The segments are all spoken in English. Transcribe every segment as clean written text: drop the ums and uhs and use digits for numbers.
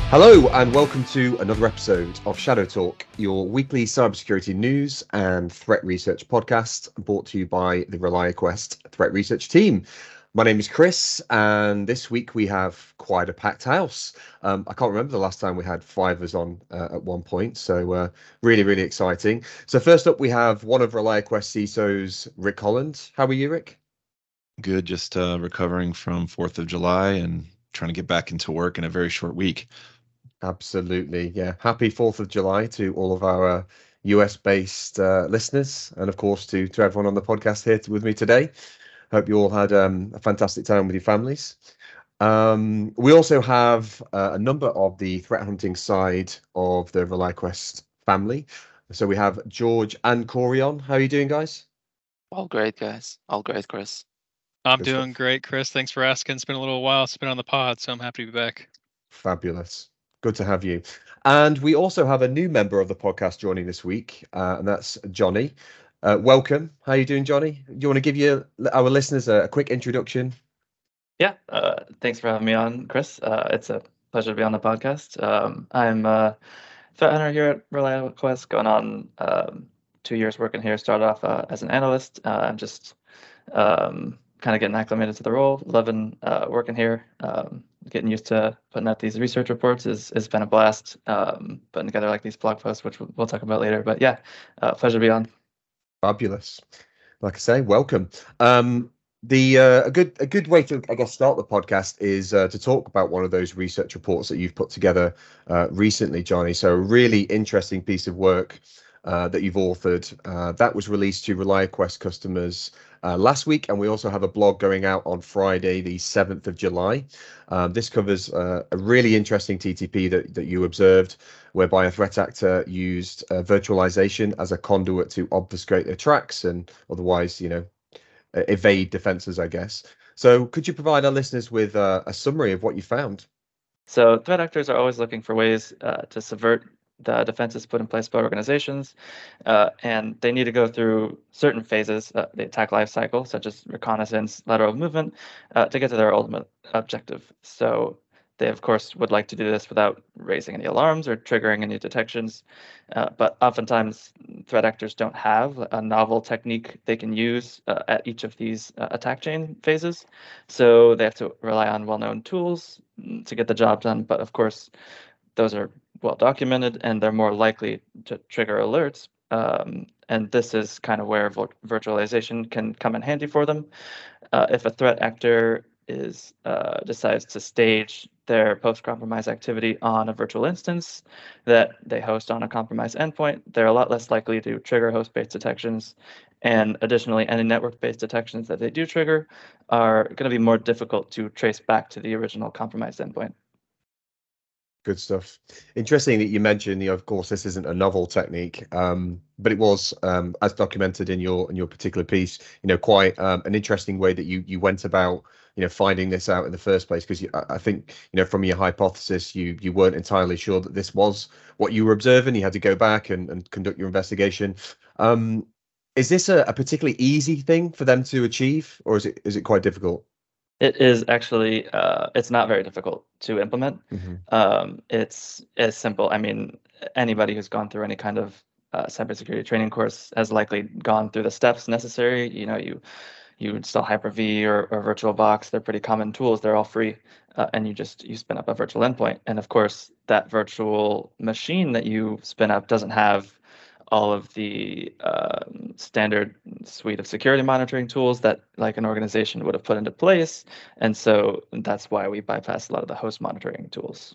Hello and welcome to another episode of Shadow Talk, your weekly cybersecurity news and threat research podcast brought to you by the ReliaQuest threat research team. My name is Chris, and this week we have quite a packed house. I can't remember the last time we had five of us on at one point, so really exciting. So first up, we have one of ReliaQuest CISOs, Rick Holland. How are you, Rick? Good, just recovering from 4th of July and trying to get back into work in a very short week. Absolutely, yeah. Happy 4th of July to all of our US-based listeners, and of course to everyone on the podcast here with me today. Hope you all had a fantastic time with your families. We also have a number of the threat hunting side of the ReliaQuest family. So we have George and Corey on. How are you doing, guys? All great, guys. All great, Chris. I'm Good doing stuff. great, Chris. Thanks for asking. It's been a little while. It's been on the pod, so I'm happy to be back. Fabulous. Good to have you. And we also have a new member of the podcast joining this week, and that's Johnny. Welcome. How are you doing, Johnny? Do you want to give our listeners a quick introduction? Yeah, thanks for having me on, Chris. It's a pleasure to be on the podcast. I'm a threat hunter here at ReliaQuest, going on 2 years working here. Started off as an analyst. I'm just kind of getting acclimated to the role, loving working here. Getting used to putting out these research reports has been a blast. Putting together like these blog posts, which we'll talk about later. But yeah, pleasure to be on. Fabulous. Like I say, welcome. A good way to, I guess, start the podcast is to talk about one of those research reports that you've put together recently, Johnny. So a really interesting piece of work that you've authored that was released to ReliaQuest customers last week, and we also have a blog going out on Friday, the 7th of July. This covers a really interesting TTP that you observed, whereby a threat actor used virtualization as a conduit to obfuscate their tracks and otherwise, evade defenses, I guess. So could you provide our listeners with a summary of what you found? So threat actors are always looking for ways to subvert the defenses put in place by organizations, and they need to go through certain phases, the attack life cycle, such as reconnaissance, lateral movement, to get to their ultimate objective. So they, of course, would like to do this without raising any alarms or triggering any detections, but oftentimes threat actors don't have a novel technique they can use at each of these attack chain phases. So they have to rely on well-known tools to get the job done, but of course, those are well documented and they're more likely to trigger alerts. And this is kind of where virtualization can come in handy for them. If a threat actor decides to stage their post-compromise activity on a virtual instance that they host on a compromised endpoint, they're a lot less likely to trigger host-based detections. And additionally, any network-based detections that they do trigger are going to be more difficult to trace back to the original compromised endpoint. Good stuff. Interesting that you mentioned, of course, this isn't a novel technique, but it was, as documented in your particular piece, quite an interesting way that you went about, finding this out in the first place. Because I think, from your hypothesis, you weren't entirely sure that this was what you were observing. You had to go back and conduct your investigation. Is this a particularly easy thing for them to achieve, or is it quite difficult? It is actually, it's not very difficult to implement. It's as simple. I mean, anybody who's gone through any kind of cybersecurity training course has likely gone through the steps necessary. You install Hyper-V or VirtualBox. They're pretty common tools. They're all free, and you spin up a virtual endpoint. And of course, that virtual machine that you spin up doesn't have all of the standard suite of security monitoring tools that like an organization would have put into place. And so that's why we bypass a lot of the host monitoring tools.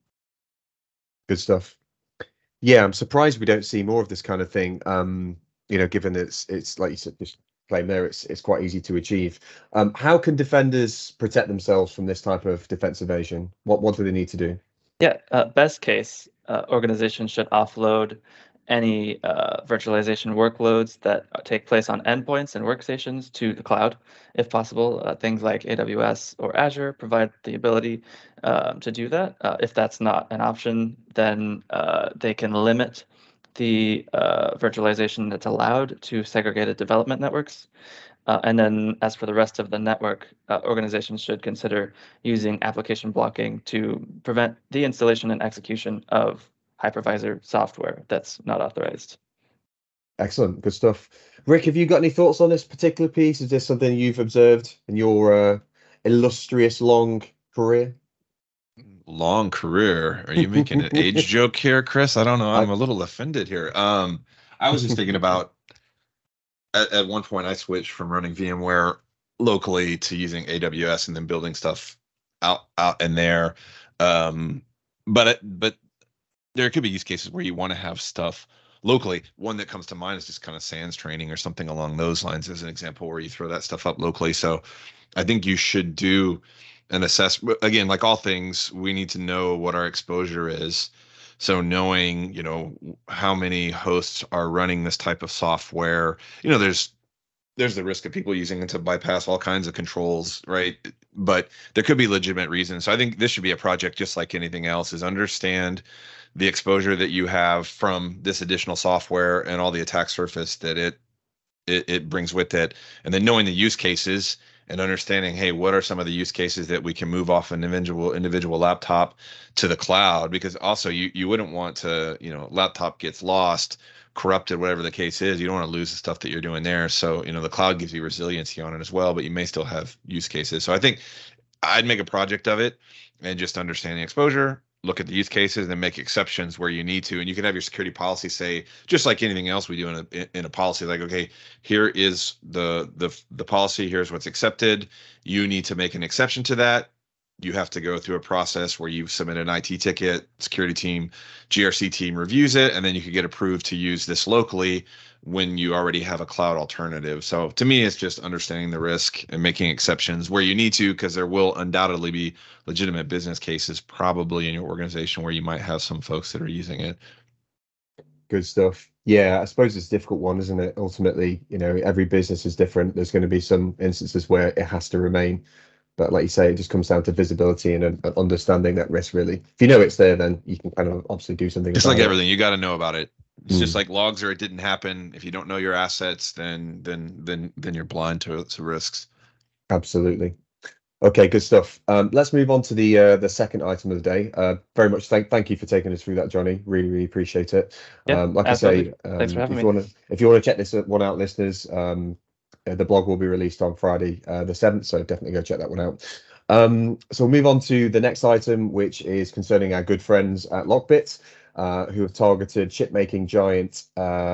Good stuff. Yeah, I'm surprised we don't see more of this kind of thing. Given it's like you said, just claim there, it's quite easy to achieve. How can defenders protect themselves from this type of defense evasion? What do they need to do? Yeah, best case, organizations should offload any virtualization workloads that take place on endpoints and workstations to the cloud, if possible. Things like AWS or Azure provide the ability to do that. If that's not an option, then they can limit the virtualization that's allowed to segregated development networks. And then as for the rest of the network, organizations should consider using application blocking to prevent the installation and execution of hypervisor software that's not authorized. Excellent, good stuff. Rick, have you got any thoughts on this particular piece? Is this something you've observed in your illustrious long career? Long career. Are you making an age joke here, Chris? I don't know. I'm a little offended here. I was just thinking about at one point I switched from running VMware locally to using AWS and then building stuff out in there. But there could be use cases where you want to have stuff locally. One that comes to mind is just kind of SANS training or something along those lines as an example where you throw that stuff up locally. So I think you should do an assessment. Again, like all things, we need to know what our exposure is. So knowing, how many hosts are running this type of software, there's the risk of people using it to bypass all kinds of controls, right? But there could be legitimate reasons. So I think this should be a project just like anything else, is understand the exposure that you have from this additional software and all the attack surface that it brings with it. And then knowing the use cases and understanding, hey, what are some of the use cases that we can move off an individual laptop to the cloud? Because also you wouldn't want to, laptop gets lost, corrupted, whatever the case is. You don't want to lose the stuff that you're doing there. So, the cloud gives you resiliency on it as well, but you may still have use cases. So I think I'd make a project of it and just understand the exposure, look at the use cases, and make exceptions where you need to. And you can have your security policy say, just like anything else we do in a policy, like, okay, here is the policy, here's what's accepted. You need to make an exception to that. You have to go through a process where you submit an IT ticket, security team, GRC team reviews it, and then you could get approved to use this locally when you already have a cloud alternative. So to me, it's just understanding the risk and making exceptions where you need to, because there will undoubtedly be legitimate business cases probably in your organization where you might have some folks that are using it. Good stuff. Yeah, I suppose it's a difficult one, isn't it? Ultimately, every business is different. There's going to be some instances where it has to remain. But like you say, it just comes down to visibility and understanding that risk, really. If you know it's there, then you can kind of obviously do something. It's like everything. You got to know about it. It's just like logs, or it didn't happen. If you don't know your assets, then you're blind to risks. Absolutely. Okay, good stuff. Let's move on to the second item of the day. Very much thank you for taking us through that, Johnny. Really, really appreciate it. Yeah, like absolutely. I say, Thanks for having me. If you want to check this one out, listeners, the blog will be released on Friday the 7th, so definitely go check that one out. So we'll move on to the next item, which is concerning our good friends at Lockbit, who have targeted chip-making giant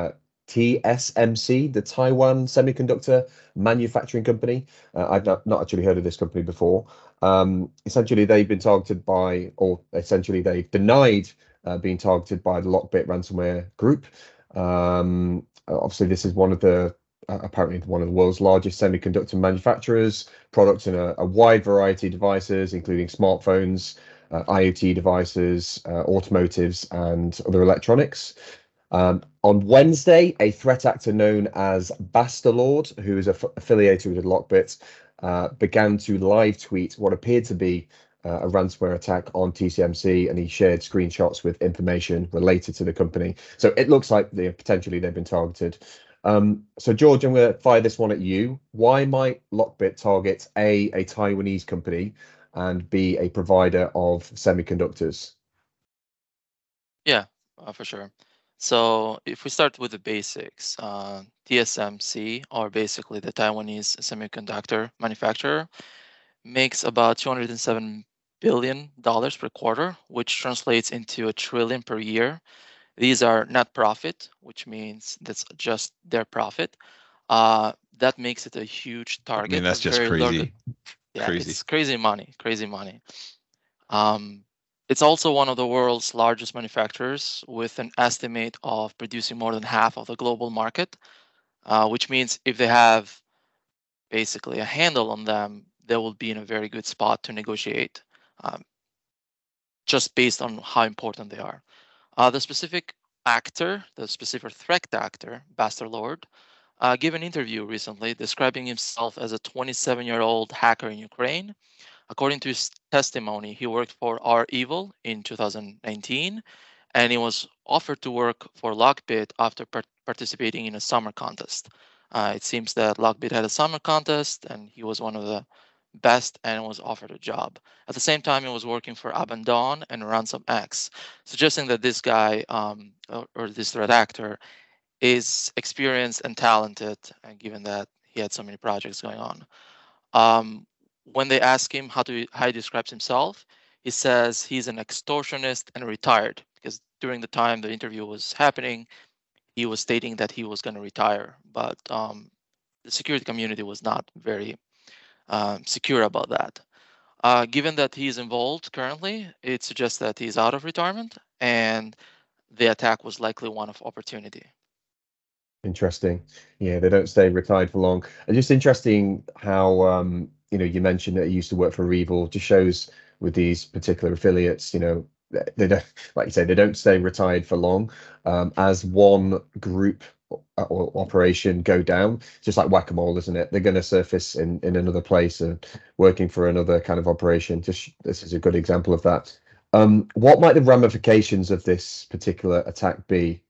TSMC, the Taiwan Semiconductor Manufacturing Company. I've not actually heard of this company before. Essentially, they've been targeted by, or essentially they've denied being targeted by the Lockbit ransomware group. Obviously, this is apparently one of the world's largest semiconductor manufacturers, products in a wide variety of devices, including smartphones, IoT devices, automotives, and other electronics. On Wednesday, a threat actor known as Bastard, who is affiliated with Lockbit, began to live tweet what appeared to be a ransomware attack on TSMC, and he shared screenshots with information related to the company. So it looks like potentially they've been targeted. So George, I'm going to fire this one at you. Why might Lockbit target a Taiwanese company and B, a provider of semiconductors? Yeah, for sure. So if we start with the basics, TSMC, or basically the Taiwanese semiconductor manufacturer, makes about $207 billion per quarter, which translates into $1 trillion per year. These are net profit, which means that's just their profit. That makes it a huge target. I mean, that's just crazy. Yeah, crazy. It's crazy money. It's also one of the world's largest manufacturers, with an estimate of producing more than half of the global market, which means if they have basically a handle on them, they will be in a very good spot to negotiate, just based on how important they are. The specific threat actor, Bastard Lord, gave an interview recently describing himself as a 27-year-old hacker in Ukraine. According to his testimony, he worked for REvil in 2019, and he was offered to work for Lockbit after participating in a summer contest. It seems that Lockbit had a summer contest, and he was one of the best and was offered a job. At the same time, he was working for Abandon and RansomX, suggesting that this guy or this threat actor is experienced and talented, and given that he had so many projects going on. When they ask him how he describes himself, he says he's an extortionist and retired, because during the time the interview was happening, he was stating that he was going to retire, but the security community was not very secure about that. Given that he is involved currently, it suggests that he's out of retirement, and the attack was likely one of opportunity. Interesting. Yeah, they don't stay retired for long. And just interesting how you mentioned that he used to work for Revil. Just shows with these particular affiliates, they don't, like you say, they don't stay retired for long. As one group or operation go down, just like whack-a-mole, isn't it? They're going to surface in another place and working for another kind of operation. This is a good example of that. What might the ramifications of this particular attack be?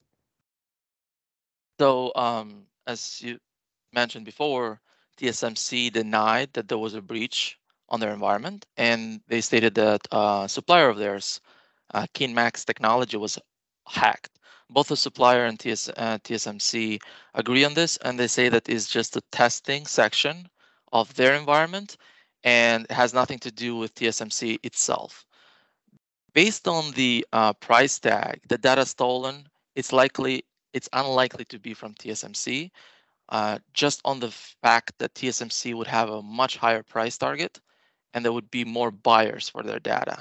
So, as you mentioned before, TSMC denied that there was a breach on their environment, and they stated that a supplier of theirs, KinMax Technology, was hacked. Both the supplier and TSMC agree on this, and they say that it's just a testing section of their environment, and it has nothing to do with TSMC itself. Based on the price tag, the data stolen, it's unlikely to be from TSMC, just on the fact that TSMC would have a much higher price target, and there would be more buyers for their data.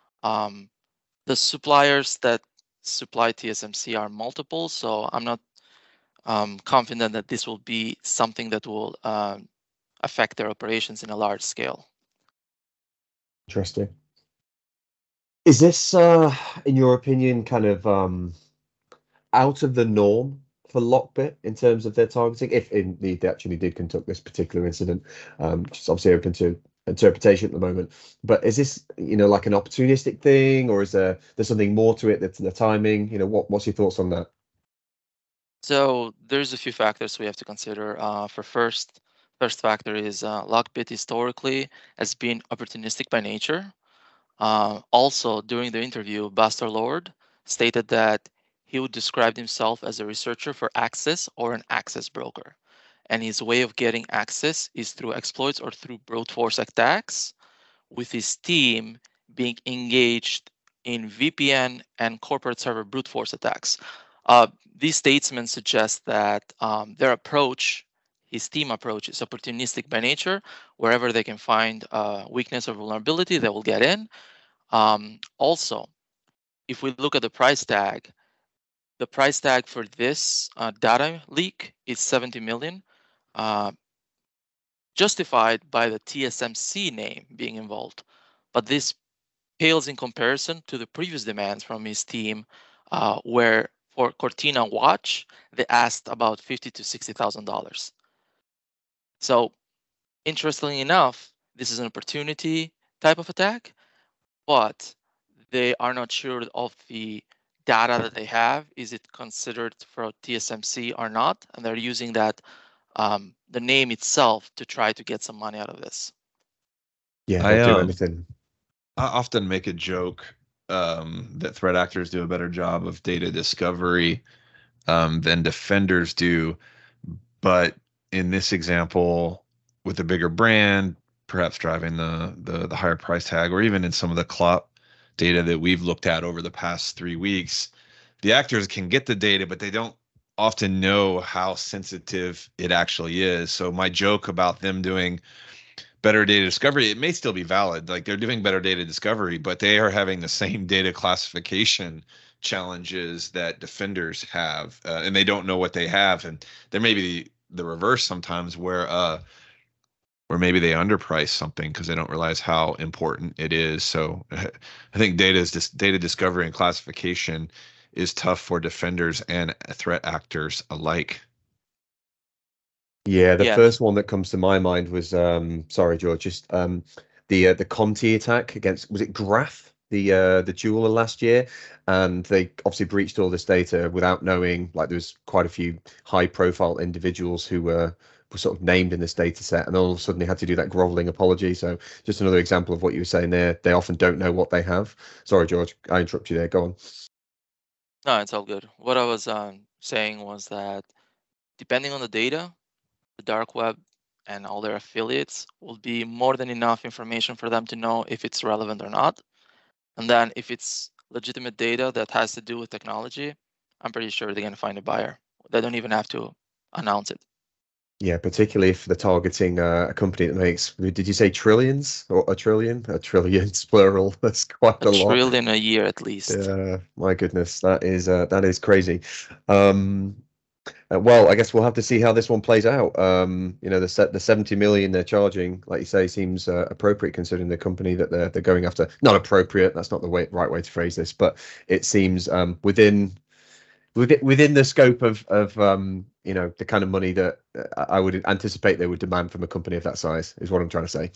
The suppliers that supply TSMC are multiple, so I'm not confident that this will be something that will affect their operations in a large scale. Interesting. Is this, in your opinion, kind of out of the norm for Lockbit in terms of their targeting, if indeed they actually did conduct this particular incident, which is obviously open to interpretation at the moment? But is this, like an opportunistic thing, or is there's something more to it that's the timing? What's your thoughts on that? So there's a few factors we have to consider. First factor is Lockbit historically has been opportunistic by nature. Also, during the interview, Buster Lord stated that he would describe himself as a researcher for access or an access broker. And his way of getting access is through exploits or through brute force attacks, with his team being engaged in VPN and corporate server brute force attacks. These statements suggest that their approach, his team approach, is opportunistic by nature. Wherever they can find weakness or vulnerability, they will get in. Also, if we look at the price tag for this data leak is 70 million, justified by the TSMC name being involved. But this pales in comparison to the previous demands from his team, where for Cortina Watch, they asked about $50,000 to $60,000. So, interestingly enough, this is an opportunity type of attack, but they are not sure of the data that they have. Is it considered for TSMC or not? And they're using that, the name itself, to try to get some money out of this. Yeah, they'll do anything. I often make a joke that threat actors do a better job of data discovery than defenders do. But in this example, with a bigger brand, perhaps driving the higher price tag, or even in some of the CLOP data that we've looked at over the past 3 weeks, the actors can get the data, but they don't often know how sensitive it actually is. So my joke about them doing better data discovery, it may still be valid. Like, they're doing better data discovery, but they are having the same data classification challenges that defenders have, and they don't know what they have. And there may be the reverse sometimes, where maybe they underprice something because they don't realize how important it is. So I think data discovery and classification is tough for defenders and threat actors alike. Yeah, the first one that comes to my mind was sorry, George, just the Conti attack against, was it Graph? the jeweler last year, and they obviously breached all this data without knowing. Like, there was quite a few high-profile individuals who were sort of named in this data set, and all of a sudden they had to do that groveling apology. So just another example of what you were saying there. They often don't know what they have. Sorry, George, I interrupt you there. Go on. No, it's all good. What I was saying was that depending on the data, the dark web and all their affiliates will be more than enough information for them to know if it's relevant or not. And then if it's legitimate data that has to do with technology, I'm pretty sure they're going to find a buyer. They don't even have to announce it. Yeah, particularly if they're targeting a company that makes, did you say trillions or a trillion? A trillions plural. That's quite a lot. Trillion a year at least. My goodness, that is crazy. Well, I guess we'll have to see how this one plays out. The 70 million they're charging, like you say, seems appropriate considering the company that they're going after. Not appropriate. That's not the right way to phrase this, but it seems within the scope of the kind of money that I would anticipate they would demand from a company of that size, is what I'm trying to say.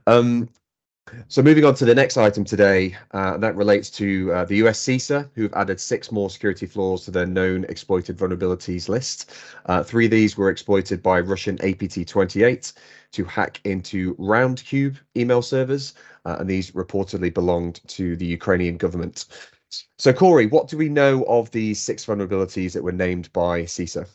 So moving on to the next item today, that relates to the US CISA, who've added 6 more security flaws to their known exploited vulnerabilities list. 3 of these were exploited by Russian APT28 to hack into Roundcube email servers, and these reportedly belonged to the Ukrainian government. So, Corey, what do we know of the 6 vulnerabilities that were named by CISA?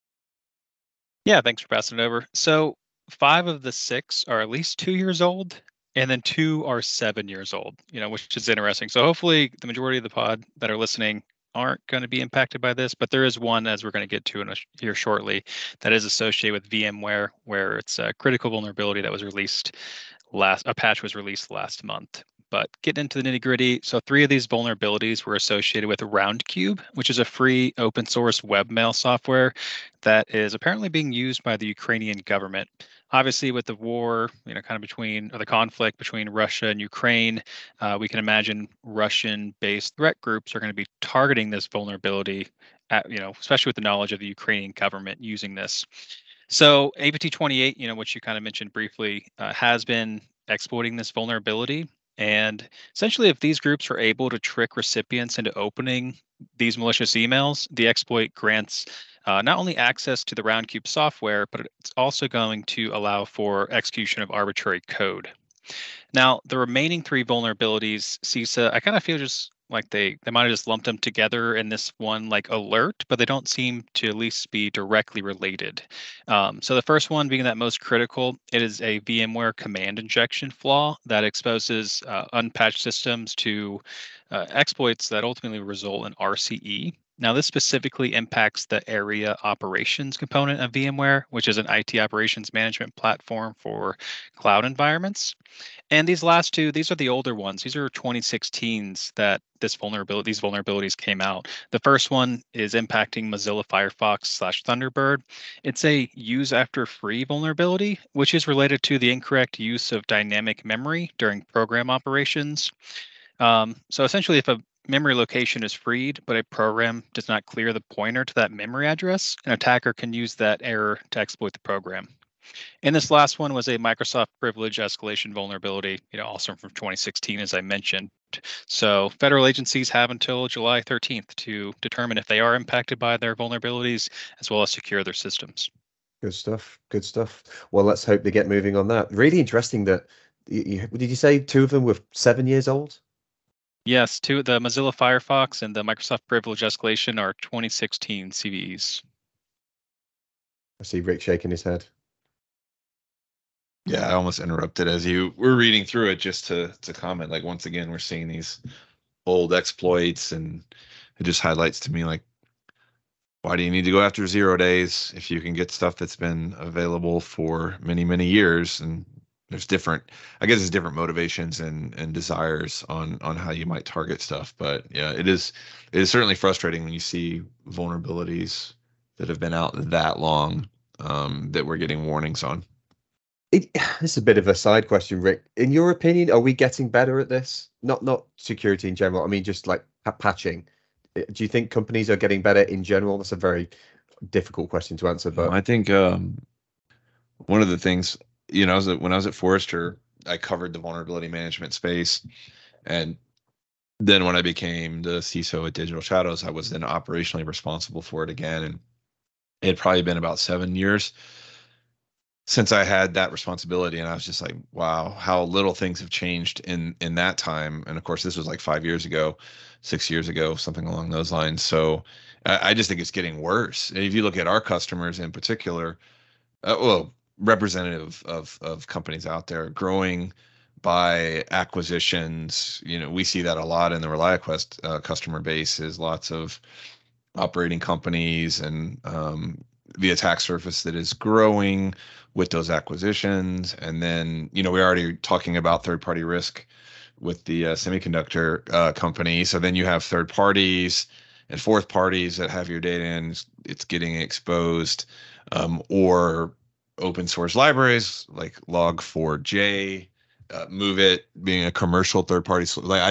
Yeah, thanks for passing it over. So 5 of the 6 are at least 2 years old, and then 2 are 7 years old, which is interesting. So hopefully the majority of the pod that are listening aren't going to be impacted by this, but there is one, as we're going to get to here shortly, that is associated with VMware, where it's a critical vulnerability that was released a patch was released last month. But getting into the nitty gritty, so 3 of these vulnerabilities were associated with Roundcube, which is a free open source webmail software that is apparently being used by the Ukrainian government. Obviously, with the war, kind of the conflict between Russia and Ukraine, we can imagine Russian-based threat groups are going to be targeting this vulnerability, especially with the knowledge of the Ukrainian government using this. So APT28, which you kind of mentioned briefly, has been exploiting this vulnerability. And essentially, if these groups are able to trick recipients into opening these malicious emails, the exploit grants not only access to the Roundcube software, but it's also going to allow for execution of arbitrary code. Now, the remaining 3 vulnerabilities, CISA, I kind of feel just like they might have just lumped them together in this one alert, but they don't seem to at least be directly related. So the first one being that most critical, it is a VMware command injection flaw that exposes unpatched systems to exploits that ultimately result in RCE. Now, this specifically impacts the area operations component of VMware, which is an IT operations management platform for cloud environments. And these last 2, these are the older ones. These are 2016s that these vulnerabilities came out. The first one is impacting Mozilla Firefox / Thunderbird. It's a use after free vulnerability, which is related to the incorrect use of dynamic memory during program operations. So essentially, if a memory location is freed, but a program does not clear the pointer to that memory address, an attacker can use that error to exploit the program. And this last one was a Microsoft privilege escalation vulnerability, also from 2016, as I mentioned. So federal agencies have until July 13th to determine if they are impacted by their vulnerabilities, as well as secure their systems. Good stuff. Good stuff. Well, let's hope they get moving on that. Really interesting that, did you say 2 of them were 7 years old? Yes, 2, the Mozilla Firefox and the Microsoft privilege escalation are 2016 CVEs. I see Rick shaking his head. Yeah, I almost interrupted as you were reading through it just to comment. Like, once again, we're seeing these old exploits, and it just highlights to me, like, why do you need to go after 0 days if you can get stuff that's been available for many, many years? And there's different motivations and desires on how you might target stuff. But yeah, it is certainly frustrating when you see vulnerabilities that have been out that long, that we're getting warnings on. This is a bit of a side question, Rick. In your opinion, are we getting better at this? Not security in general. I mean, just like patching. Do you think companies are getting better in general? That's a very difficult question to answer. But I think one of the things, when I was at Forrester, I covered the vulnerability management space, and then when I became the CISO at Digital Shadows, I was then operationally responsible for it again. And it had probably been about 7 years since I had that responsibility. And I was just like, wow, how little things have changed in that time. And of course, this was like 5 years ago, 6 years ago, something along those lines. So I just think it's getting worse. And if you look at our customers in particular, well, representative of companies out there growing by acquisitions, we see that a lot in the ReliaQuest customer base, is lots of operating companies and the attack surface that is growing with those acquisitions. And then, we're already talking about third-party risk with the semiconductor company. So then you have third parties and fourth parties that have your data and it's getting exposed, or open source libraries like Log4j, MoveIt being a commercial third party. Like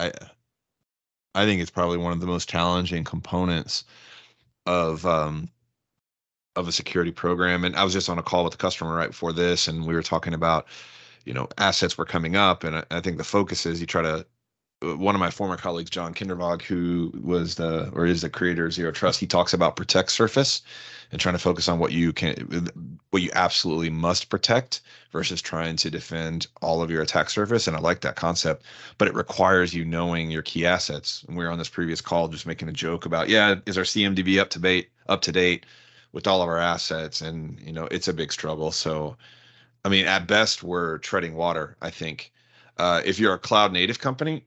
I think it's probably one of the most challenging components of a security program. And I was just on a call with a customer right before this, and we were talking about, assets were coming up. And I think the focus is one of my former colleagues, John Kindervag, who is the creator of Zero Trust, he talks about protect surface and trying to focus on what you absolutely must protect versus trying to defend all of your attack surface. And I like that concept, but it requires you knowing your key assets. And we were on this previous call just making a joke about, is our CMDB up to date with all of our assets? And, it's a big struggle. So, I mean, at best, we're treading water, I think. If you're a cloud native company,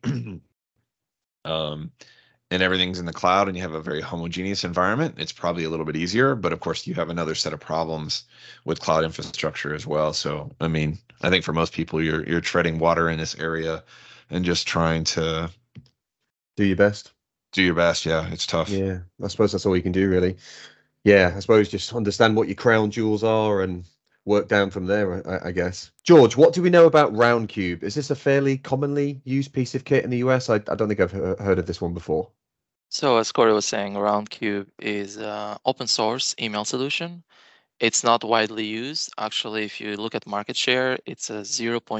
and everything's in the cloud and you have a very homogeneous environment, it's probably a little bit easier. But of course, you have another set of problems with cloud infrastructure as well. So, I mean, I think for most people, you're treading water in this area and just trying to do your best. Yeah, it's tough. Yeah, I suppose that's all you can do, really. Yeah, I suppose just understand what your crown jewels are and work down from there, I guess. George, what do we know about Roundcube? Is this a fairly commonly used piece of kit in the US? I don't think I've heard of this one before. So as Corey was saying, Roundcube is an open source email solution. It's not widely used. Actually, if you look at market share, it's a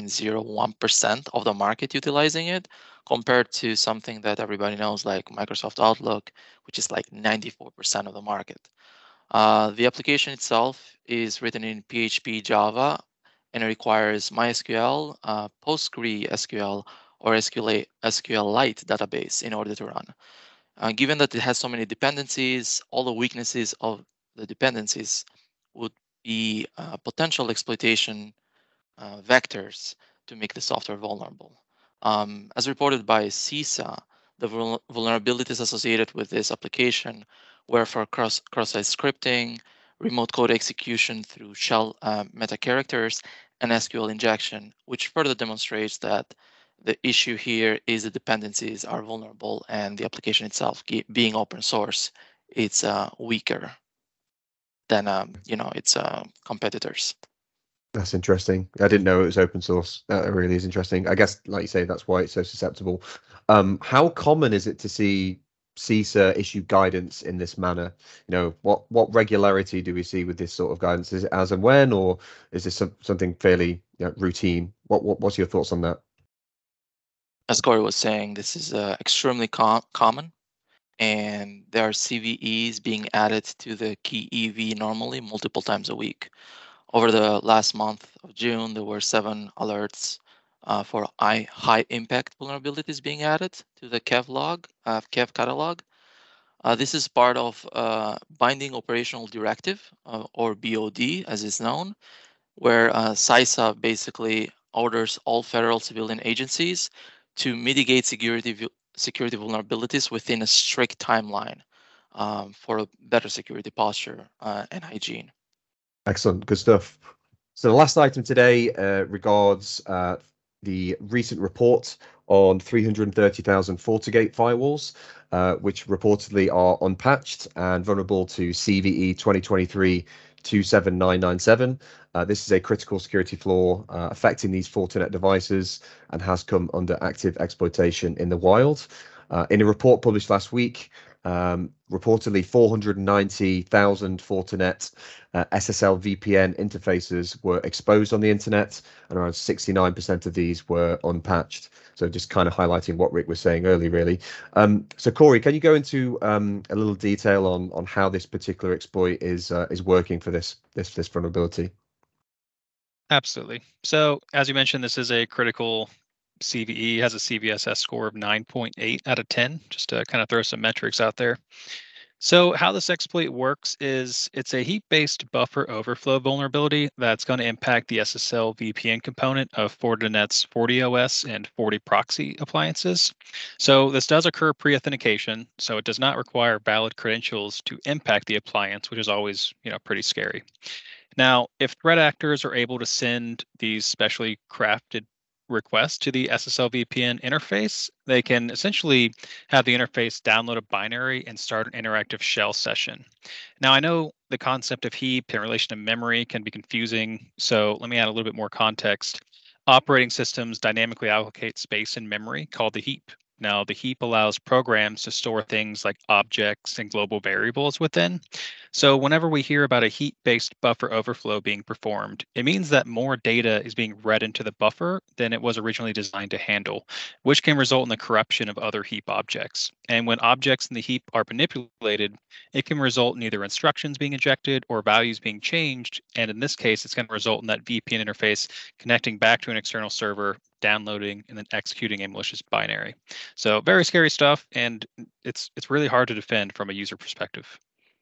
0.01% of the market utilizing it, compared to something that everybody knows like Microsoft Outlook, which is like 94% of the market. The application itself is written in PHP Java, and it requires MySQL, PostgreSQL, or SQLite database in order to run. Given that it has so many dependencies, all the weaknesses of the dependencies would be potential exploitation vectors to make the software vulnerable. As reported by CISA, the vulnerabilities associated with this application were for cross-site scripting, remote code execution through shell meta characters, and SQL injection, which further demonstrates that the issue here is the dependencies are vulnerable and the application itself, being open source, it's weaker than its competitors. That's interesting. I didn't know it was open source. That really is interesting. I guess, like you say, that's why it's so susceptible. How common is it to see CISA issue guidance in this manner? What regularity do we see with this sort of guidance? Is it as and when, or is this something fairly routine? What's your thoughts on that? As Corey was saying, this is extremely common, and there are CVEs being added to the key EV normally multiple times a week. Over the last month of June, there were 7 alerts for high impact vulnerabilities being added to the KEV catalog. This is part of Binding Operational Directive, or BOD as is known, where CISA basically orders all federal civilian agencies to mitigate security vulnerabilities within a strict timeline for a better security posture and hygiene. Excellent, good stuff. So the last item today regards the recent report on 330,000 FortiGate firewalls, which reportedly are unpatched and vulnerable to CVE 2023-27997. This is a critical security flaw affecting these Fortinet devices and has come under active exploitation in the wild. In a report published last week, reportedly 490,000 Fortinet SSL VPN interfaces were exposed on the internet, and around 69% of these were unpatched. So just kind of highlighting what Rick was saying earlier, really. So Corey, can you go into a little detail on how this particular exploit is working for this vulnerability? Absolutely. So as you mentioned, this is a critical CVE, has a CVSS score of 9.8 out of 10, just to kind of throw some metrics out there. So how this exploit works is it's a heap-based buffer overflow vulnerability that's going to impact the SSL VPN component of Fortinet's FortiOS and FortiProxy appliances. So this does occur pre-authentication, so it does not require valid credentials to impact the appliance, which is always, pretty scary. Now, if threat actors are able to send these specially crafted requests to the SSL VPN interface, they can essentially have the interface download a binary and start an interactive shell session. Now, I know the concept of heap in relation to memory can be confusing, so let me add a little bit more context. Operating systems dynamically allocate space in memory called the heap. Now, the heap allows programs to store things like objects and global variables within. So whenever we hear about a heap-based buffer overflow being performed, it means that more data is being read into the buffer than it was originally designed to handle, which can result in the corruption of other heap objects. And when objects in the heap are manipulated, it can result in either instructions being injected or values being changed. And in this case, it's going to result in that VPN interface connecting back to an external server, downloading, and then executing a malicious binary. So very scary stuff, and it's really hard to defend from a user perspective.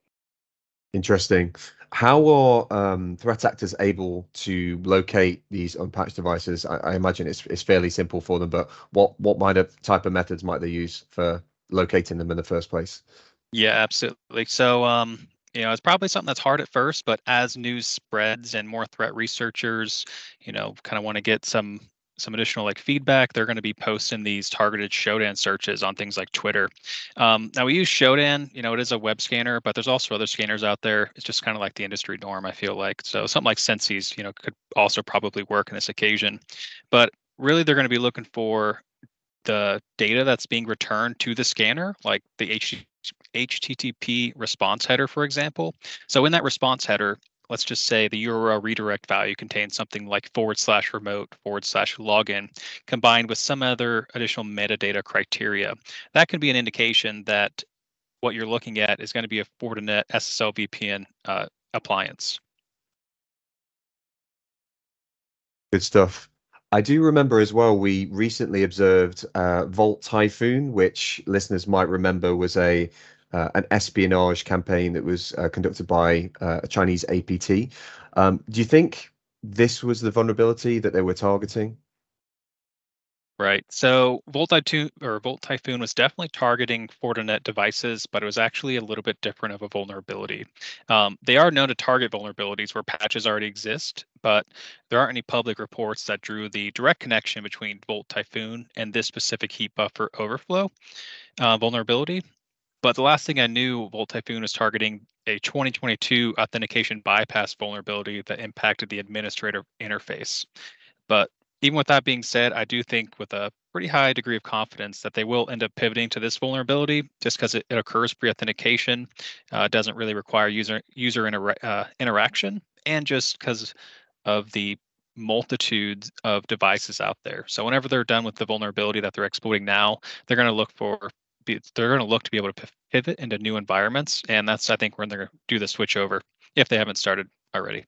Interesting. How are threat actors able to locate these unpatched devices? I imagine it's fairly simple for them, but what type of methods might they use for locating them in the first place? Yeah, absolutely. So it's probably something that's hard at first, but as news spreads and more threat researchers, kind of want to get some additional feedback, they're going to be posting these targeted Shodan searches on things like Twitter. Now we use Shodan, it is a web scanner, but there's also other scanners out there. It's just kind of like the industry norm, I feel like. So something like Sensi's, could also probably work in this occasion. But really, they're going to be looking for the data that's being returned to the scanner, like the HTTP response header, for example. So in that response header, let's just say the URL redirect value contains something like /remote/login combined with some other additional metadata criteria. That can be an indication that what you're looking at is going to be a Fortinet SSL VPN appliance. Good stuff. I do remember as well, we recently observed Vault Typhoon, which listeners might remember was an espionage campaign that was conducted by a Chinese APT. Do you think this was the vulnerability that they were targeting? Right. So Vault Typhoon was definitely targeting Fortinet devices, but it was actually a little bit different of a vulnerability. They are known to target vulnerabilities where patches already exist, but there aren't any public reports that drew the direct connection between Vault Typhoon and this specific heap buffer overflow vulnerability. But the last thing I knew, Vault Typhoon was targeting a 2022 authentication bypass vulnerability that impacted the administrator interface. But even with that being said, I do think with a pretty high degree of confidence that they will end up pivoting to this vulnerability just because it occurs pre-authentication, doesn't really require user interaction, and just because of the multitudes of devices out there. So whenever they're done with the vulnerability that they're exploiting now, they're going to look to be able to pivot into new environments, and that's, I think, when they're going to do the switch over if they haven't started already.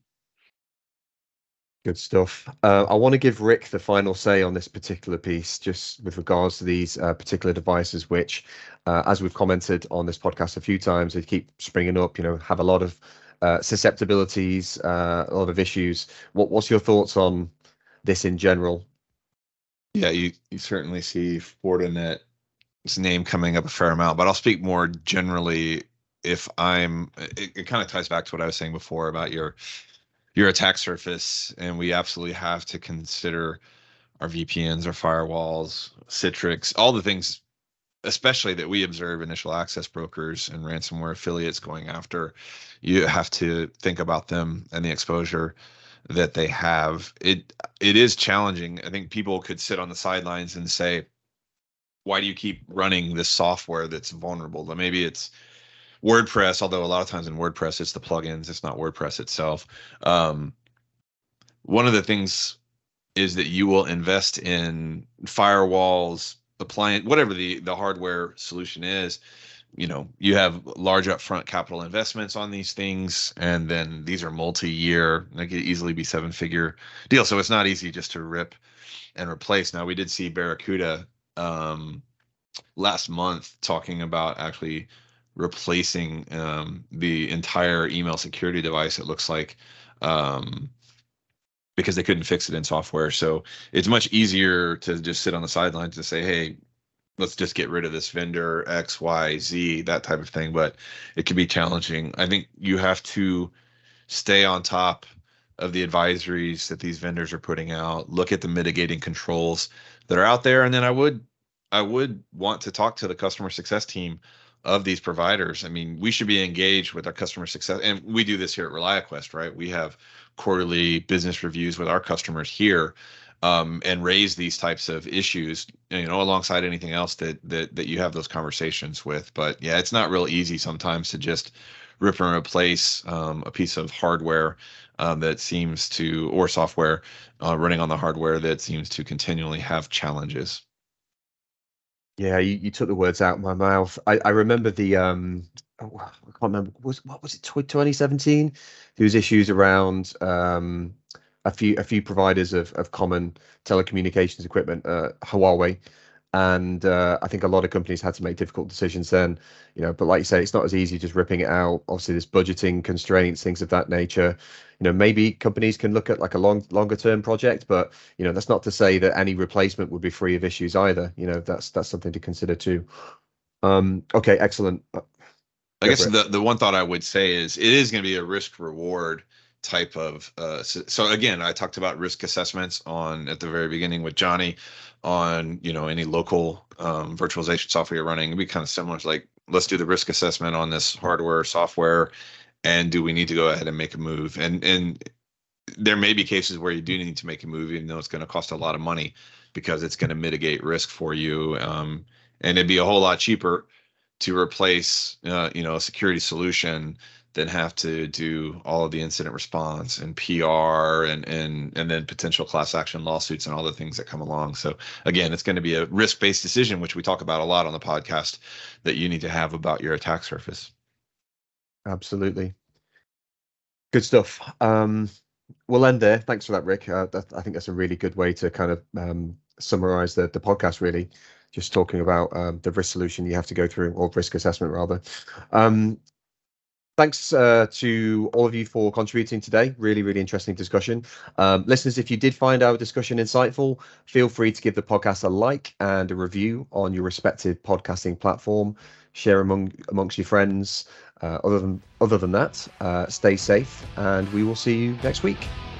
Good stuff. I want to give Rick the final say on this particular piece, just with regards to these particular devices, which, as we've commented on this podcast a few times, they keep springing up, have a lot of susceptibilities, a lot of issues. What's your thoughts on this in general? Yeah, you certainly see Fortinet's name coming up a fair amount, but I'll speak more generally. It kind of ties back to what I was saying before about your attack surface, and we absolutely have to consider our VPNs, our firewalls, Citrix, all the things, especially that we observe initial access brokers and ransomware affiliates going after. You have to think about them and the exposure that they have. It is challenging. I think people could sit on the sidelines and say, why do you keep running this software that's vulnerable? Maybe it's WordPress, although a lot of times in WordPress, it's the plugins, it's not WordPress itself. One of the things is that you will invest in firewalls, appliance, whatever the hardware solution is. You know, you have large upfront capital investments on these things, and then these are multi-year. They could easily be 7-figure deals, so it's not easy just to rip and replace. Now, we did see Barracuda last month talking about actually replacing the entire email security device, it looks like, because they couldn't fix it in software. So it's much easier to just sit on the sidelines and say, hey, let's just get rid of this vendor X, Y, Z, that type of thing. But it can be challenging. I think you have to stay on top of the advisories that these vendors are putting out, look at the mitigating controls that are out there. And then I would want to talk to the customer success team of these providers. I mean, we should be engaged with our customer success, and we do this here at ReliaQuest, right? We have quarterly business reviews with our customers here, and raise these types of issues, you know, alongside anything else that you have those conversations with. But yeah, it's not real easy sometimes to just rip and replace a piece of hardware that seems to, or software running on the hardware that seems to continually have challenges. Yeah, you took the words out of my mouth. I remember the I can't remember, what was it, 2017? There was issues around a few providers of common telecommunications equipment, Huawei, and I think a lot of companies had to make difficult decisions then, you know. But like you say, it's not as easy just ripping it out. Obviously, there's budgeting constraints, things of that nature. You know, maybe companies can look at like a longer term project, but you know, that's not to say that any replacement would be free of issues either. You know, that's something to consider too. Okay, excellent. I guess the one thought I would say is it is going to be a risk reward type of so again, I talked about risk assessments at the very beginning with Johnny on, you know, any local virtualization software you're running. It'd be kind of similar. It's like, let's do the risk assessment on this hardware, software, and do we need to go ahead and make a move? And there may be cases where you do need to make a move, even though it's going to cost a lot of money, because it's going to mitigate risk for you, and it'd be a whole lot cheaper to replace you know, a security solution than have to do all of the incident response and PR and then potential class action lawsuits and all the things that come along. So again, it's going to be a risk-based decision, which we talk about a lot on the podcast, that you need to have about your attack surface. Absolutely. Good stuff. We'll end there. Thanks for that, Rick. I think that's a really good way to kind of summarize the podcast, really. Just talking about the risk solution you have to go through, or risk assessment rather. Thanks to all of you for contributing today. Really, really interesting discussion. Listeners, if you did find our discussion insightful, feel free to give the podcast a like and a review on your respective podcasting platform. Share amongst your friends. Other than that, stay safe, and we will see you next week.